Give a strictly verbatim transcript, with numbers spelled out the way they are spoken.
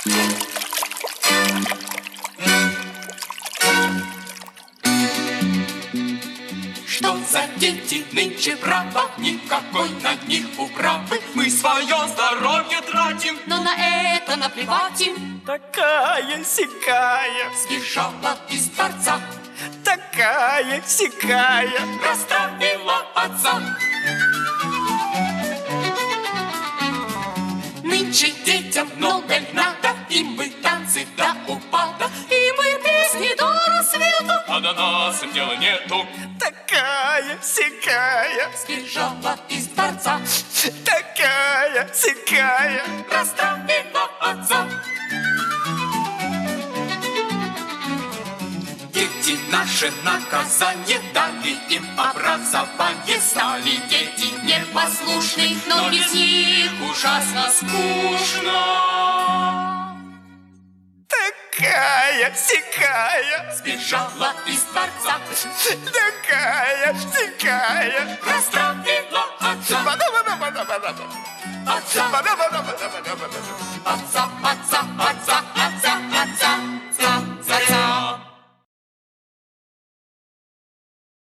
Что за дети нынче, право, никакой на них управы. Мы свое здоровье тратим, но на это наплевать им. Такая-сякая сбежала из дворца, такая-сякая расстроила отца. Нынче детям много надо, им бы танцы до упада, им бы песни до рассвета, а до нас им дела нету. Такая-сякая сбежала из дворца, такая-сякая расстроила отца. Дети наши наказание дали им образование, стали дети непослушны, но без них ужасно скучно. Такая-сякая сбежала из дворца, такая-сякая расстроила отца. Ба-да-ба-да-ба-да-ба-да. Отца. Ба-да-ба-да-ба-да-ба-да.